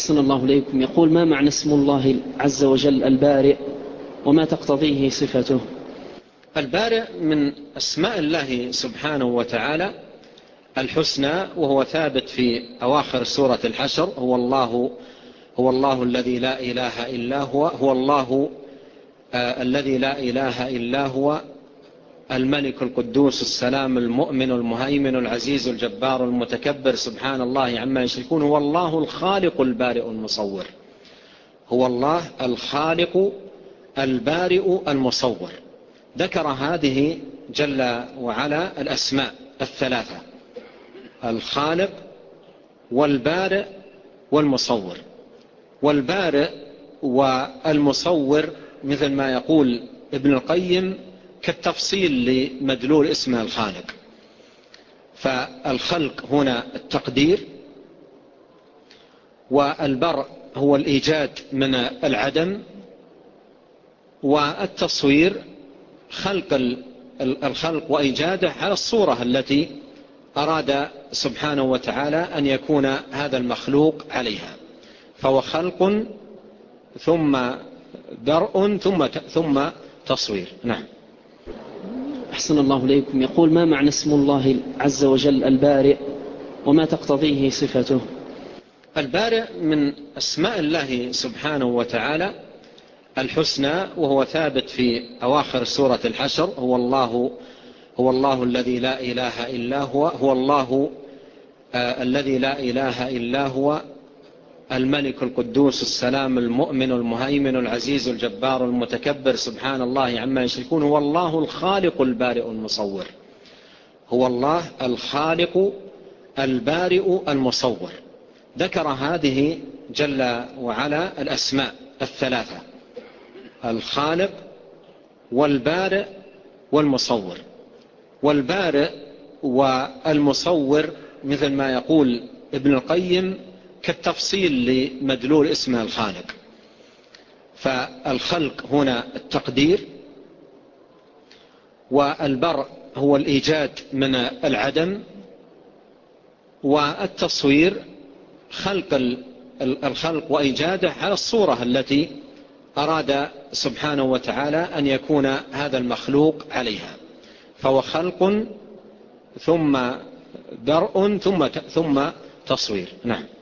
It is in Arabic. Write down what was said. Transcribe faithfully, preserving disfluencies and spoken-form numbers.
أحسن الله إليكم. يقول: ما معنى اسم الله عز وجل البارئ وما تقتضيه صفته؟ البارئ من أسماء الله سبحانه وتعالى الحسنى، وهو ثابت في أواخر سورة الحشر: هو الله هو الله الذي لا إله إلا هو هو الله آه الذي لا إله إلا هو الملك القدوس السلام المؤمن المهيمن العزيز الجبار المتكبر سبحان الله عما يشركون. هو الله الخالق البارئ المصور. هو الله الخالق البارئ المصور. ذكر هذه جل وعلا الأسماء الثلاثة: الخالق والبارئ والمصور. والبارئ والمصور مثل ما يقول ابن القيم كالتفصيل لمدلول اسم الخالق. فالخلق هنا التقدير، والبرء هو الإيجاد من العدم، والتصوير خلق الخلق وإيجاده على الصورة التي أراد سبحانه وتعالى أن يكون هذا المخلوق عليها. فهو خلق ثم برء ثم ثم تصوير. نعم. أحسن الله إليكم. يقول: ما معنى اسم الله عز وجل البارئ وما تقتضيه صفته؟ البارئ من أسماء الله سبحانه وتعالى الحسنى، وهو ثابت في أواخر سورة الحشر: هو الله هو الله الذي لا إله إلا هو هو الله آه الذي لا إله إلا هو الملك القدوس السلام المؤمن المهيمن العزيز الجبار المتكبر سبحان الله عما يشركون. هو الله الخالق البارئ المصور. هو الله الخالق البارئ المصور. ذكر هذه جل وعلا الأسماء الثلاثة: الخالق والبارئ والمصور. والبارئ والمصور مثل ما يقول ابن القيم كالتفصيل لمدلول اسم الخالق. فالخلق هنا التقدير، والبرء هو الإيجاد من العدم، والتصوير خلق الخلق وإيجاده على الصورة التي أراد سبحانه وتعالى أن يكون هذا المخلوق عليها. فهو خلق ثم برء ثم ثم تصوير. نعم.